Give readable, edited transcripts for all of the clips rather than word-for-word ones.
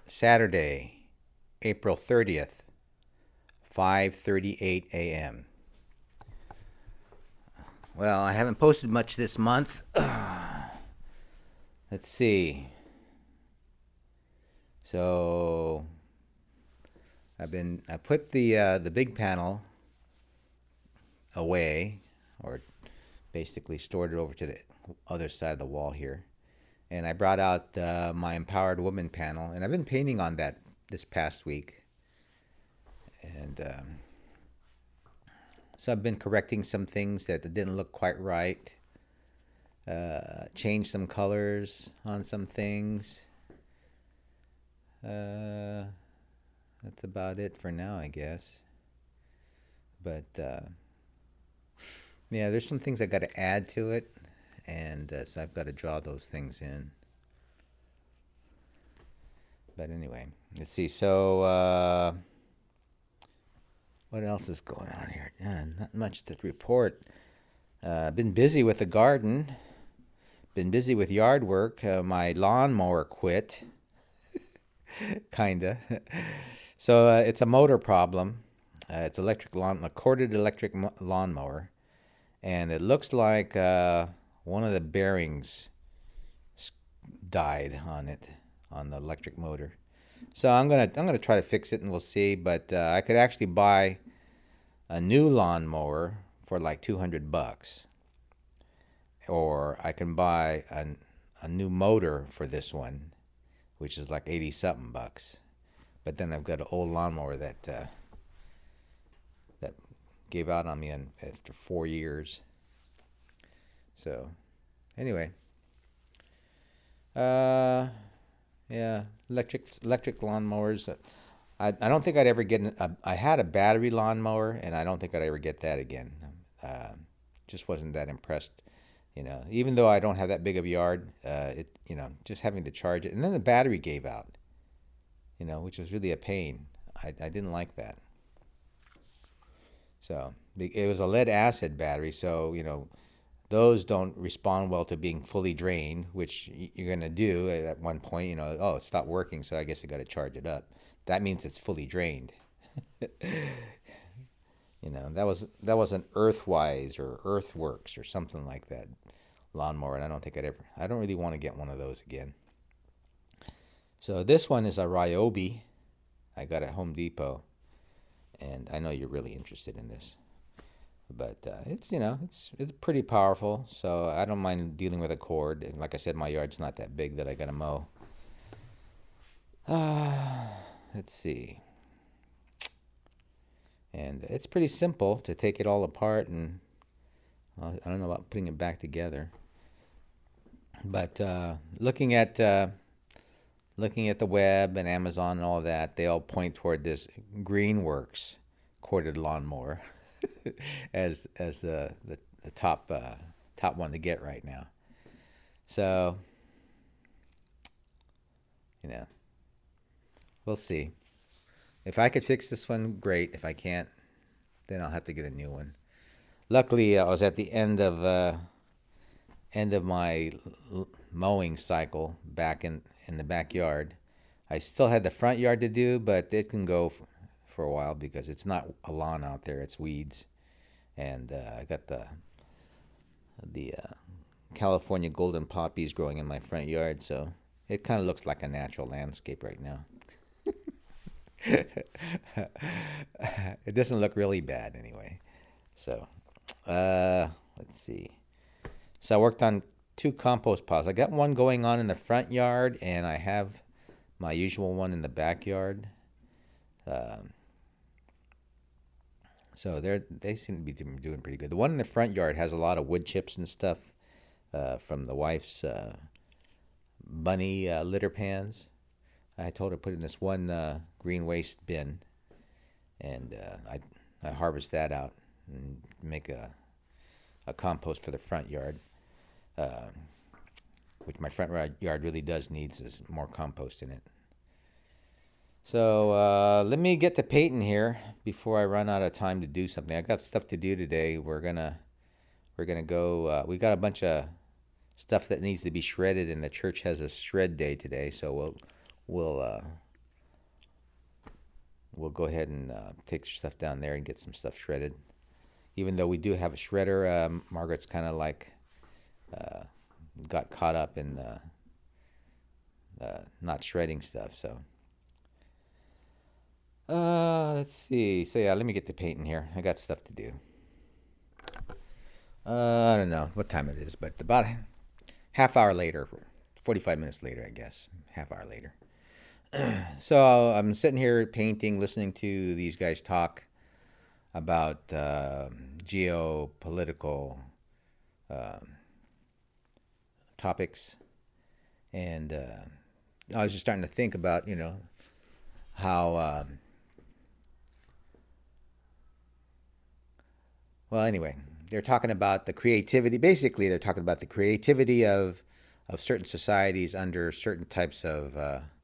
Saturday, April 30th, 5:38 a.m. Well, I haven't posted much this month. Let's see. So I put the big panel away, or basically stored it over to the other side of the wall here. And I brought out my Empowered Woman panel, and I've been painting on that this past week. And so I've been correcting some things that didn't look quite right. Changed some colors on some things. That's about it for now, I guess. But yeah, there's some things I got to add to it, and so I've got to draw those things in. But anyway, let's see. So what else is going on here? Not much to report. Been busy with the garden. Been busy with yard work. My lawnmower quit. Kinda. So it's a motor problem. It's a corded electric lawnmower, and it looks like one of the bearings died on the electric motor. So I'm gonna try to fix it, and we'll see. But I could actually buy a new lawnmower for like $200, or I can buy a new motor for this one, which is like 80 something bucks. But then I've got an old lawnmower that gave out on me after 4 years. So anyway, yeah, electric lawnmowers. I don't think I'd ever get I had a battery lawnmower, and I don't think I'd ever get that again. Just wasn't that impressed. Even though I don't have that big of a yard, just having to charge it, and then the battery gave out, which was really a pain. I didn't like that. So it was a lead acid battery, so those don't respond well to being fully drained, which you're gonna do at one point. Oh, it stopped working, so I guess I got to charge it up. That means it's fully drained. That was an Earthwise or Earthworks or something like that lawnmower, and I don't really want to get one of those again. So this one is a Ryobi. I got at Home Depot, and I know you're really interested in this, but it's pretty powerful. So I don't mind dealing with a cord. And like I said, my yard's not that big that I gotta mow. Let's see. And it's pretty simple to take it all apart, and I don't know about putting it back together. But looking at the web and Amazon and all that, they all point toward this Greenworks corded lawnmower as the top one to get right now. So we'll see. If I could fix this one, great. If I can't, then I'll have to get a new one. Luckily, I was at the end of my mowing cycle back in the backyard. I still had the front yard to do, but it can go for a while because it's not a lawn out there; it's weeds. And I got the California golden poppies growing in my front yard, so it kind of looks like a natural landscape right now. It doesn't look really bad anyway. So, let's see. So I worked on 2 compost piles. I got one going on in the front yard, and I have my usual one in the backyard. So they seem to be doing pretty good. The one in the front yard has a lot of wood chips and stuff from the wife's bunny litter pans. I told her to put it in this one green waste bin, and I harvest that out and make a compost for the front yard, which my front yard really does needs is more compost in it. So let me get to painting here before I run out of time to do something. I got stuff to do today. We're gonna go. We got a bunch of stuff that needs to be shredded, and the church has a shred day today. So we'll we'll go ahead and take stuff down there and get some stuff shredded. Even though we do have a shredder, Margaret's kind of like uh, got caught up in not shredding stuff. So let's see. So yeah, let me get the paint in here. I got stuff to do. I don't know what time it is, but about half hour later, 45 minutes later, I guess. Half hour later. So I'm sitting here painting, listening to these guys talk about geopolitical um topics, and I was just starting to think about, how. Well, anyway, they're talking about the creativity. Basically, they're talking about the creativity of certain societies under certain types of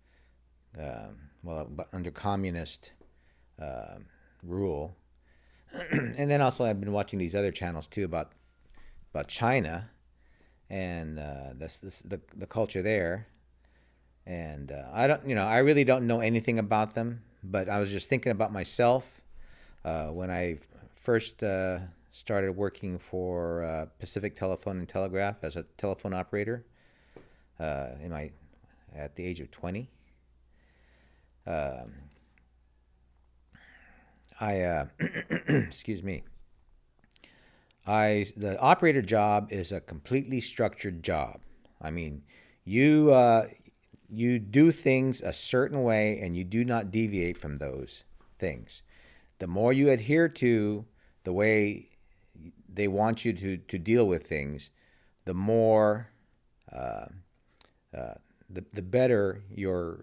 under communist uh, rule. And then also I've been watching these other channels too about China and the culture there. And I don't, I really don't know anything about them, but I was just thinking about myself when I first started working for Pacific Telephone and Telegraph as a telephone operator in my at the age of 20. Um, I excuse me. The operator job is a completely structured job. I mean, you you do things a certain way and you do not deviate from those things. The more you adhere to the way they want you to deal with things, the more uh, the better your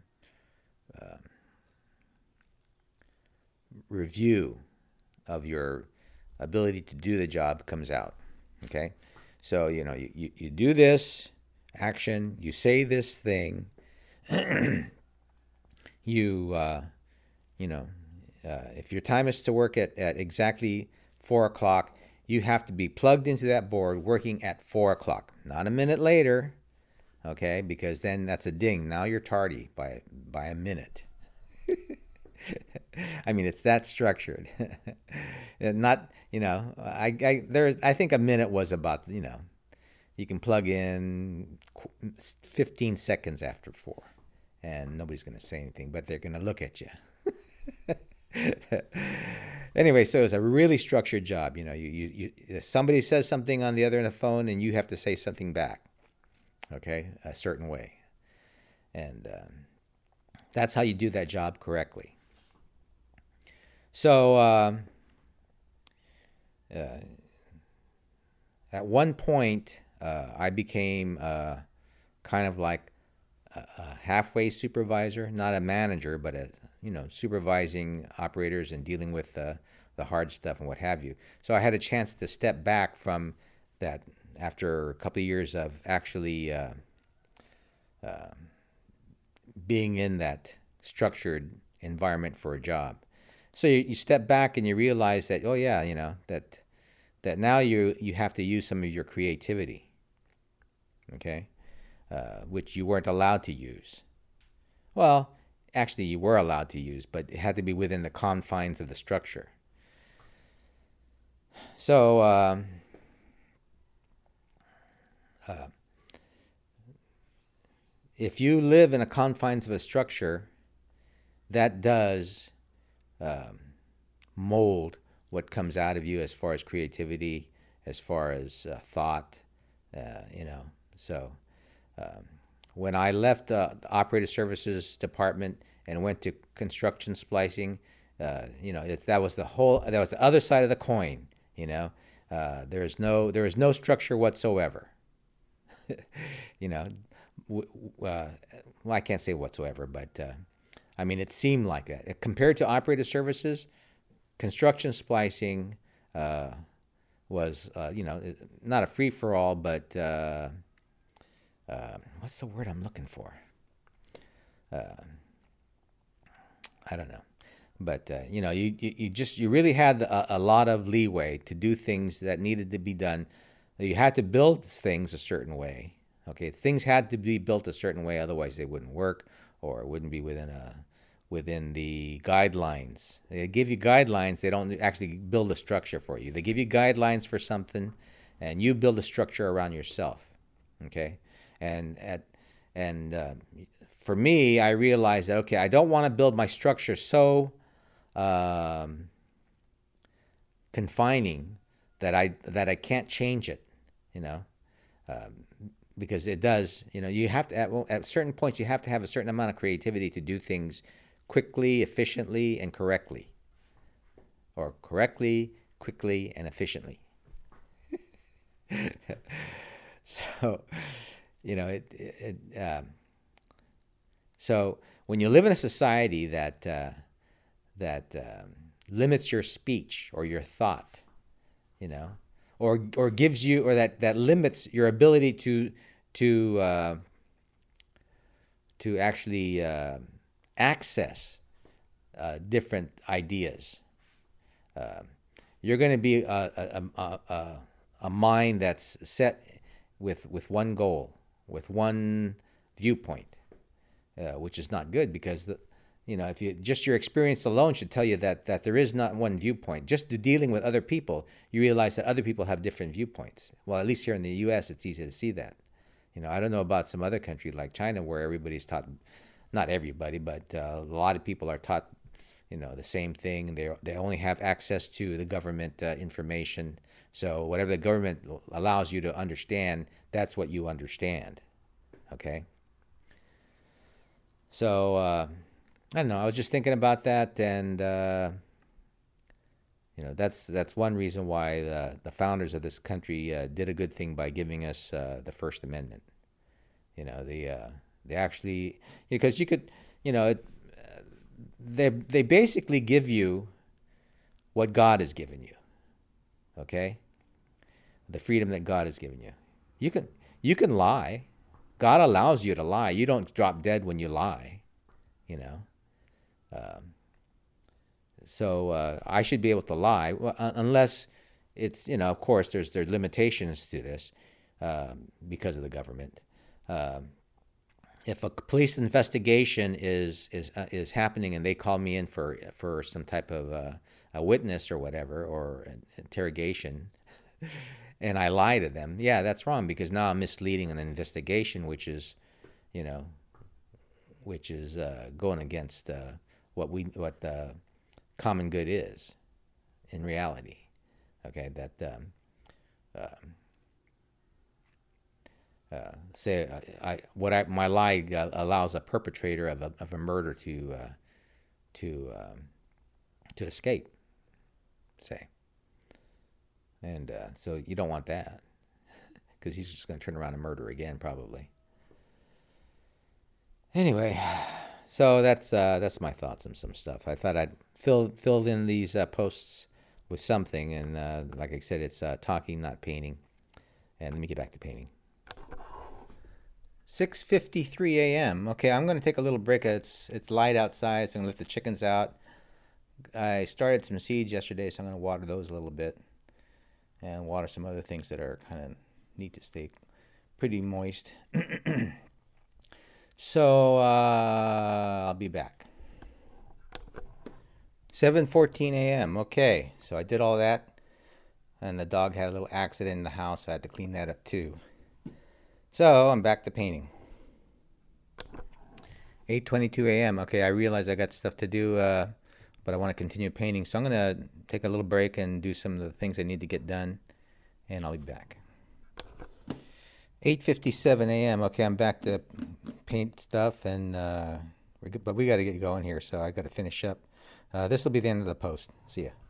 review of your ability to do the job comes out. Okay? So, you do this action, you say this thing, you, if your time is to work at exactly 4 o'clock, you have to be plugged into that board working at 4 o'clock, not a minute later, okay? Because then that's a ding. Now you're tardy by a minute. I mean, it's that structured. Not, I think a minute was about, you can plug in 15 seconds after 4, and nobody's going to say anything, but they're going to look at you. Anyway, so it's a really structured job. Somebody says something on the other end of the phone, and you have to say something back, okay, a certain way. And that's how you do that job correctly. So at one point, I became kind of like a halfway supervisor, not a manager, but supervising operators and dealing with the hard stuff and what have you. So I had a chance to step back from that after a couple of years of actually being in that structured environment for a job. So you step back and you realize that, oh yeah, that now you have to use some of your creativity, okay, which you weren't allowed to use. Well, actually you were allowed to use, but it had to be within the confines of the structure. So if you live in the confines of a structure, that does mold what comes out of you as far as creativity, as far as thought, So when I left the operator services department and went to construction splicing, that was the other side of the coin. There is no structure whatsoever. Well, I can't say whatsoever, but I mean, it seemed like that. Compared to operator services, construction splicing was, not a free-for-all, but what's the word I'm looking for? I don't know. But, you really had a lot of leeway to do things that needed to be done. You had to build things a certain way. Okay, things had to be built a certain way, otherwise they wouldn't work, or it wouldn't be within within the guidelines. They give you guidelines. They don't actually build a structure for you. They give you guidelines for something, and you build a structure around yourself. Okay, and for me, I realized that okay, I don't want to build my structure so confining that I can't change it. You know, because it does. You know, you have to at certain points you have to have a certain amount of creativity to do things quickly, efficiently, and correctly, or correctly, quickly, and efficiently. So, you know, so when you live in a society that limits your speech or your thought, you know, or gives you, or that limits your ability to actually access different ideas. You're going to be a mind that's set with one goal, with one viewpoint, which is not good because if you just your experience alone should tell you that there is not one viewpoint. Just dealing with other people, you realize that other people have different viewpoints. Well, at least here in the U.S., it's easy to see that. I don't know about some other country like China where everybody's taught, not everybody, but a lot of people are taught, the same thing. They only have access to the government information. So whatever the government allows you to understand, that's what you understand. Okay. So I don't know. I was just thinking about that, and that's one reason why the founders of this country did a good thing by giving us the First Amendment. They actually, because you could, they basically give you what God has given you. Okay, the freedom that God has given you. You can lie. God allows you to lie. You don't drop dead when you lie. So I should be able to lie, unless it's of course there's limitations to this because of the government. If a police investigation is happening and they call me in for some type of a witness or whatever, or an interrogation, and I lie to them, yeah, that's wrong, because now I'm misleading an investigation, which is going against what the common good is in reality. Okay, that my lie allows a perpetrator of a murder to escape, say, and so you don't want that, because he's just going to turn around and murder again, probably. Anyway, so that's my thoughts on some stuff. I thought I'd filled in these posts with something, and like I said, it's talking, not painting. And let me get back to painting. 6:53 a.m. Okay, I'm going to take a little break. It's light outside, so I'm going to let the chickens out. I started some seeds yesterday, so I'm going to water those a little bit, and water some other things that are kind of need to stay pretty moist. So I'll be back. 7:14 a.m. Okay, so I did all that, and the dog had a little accident in the house, so I had to clean that up too. So I'm back to painting. 8:22 a.m. Okay, I realize I got stuff to do, but I want to continue painting, so I'm going to take a little break and do some of the things I need to get done, and I'll be back. 8:57 a.m. Okay, I'm back to paint stuff, and but we got to get going here, so I got to finish up. This will be the end of the post. See ya.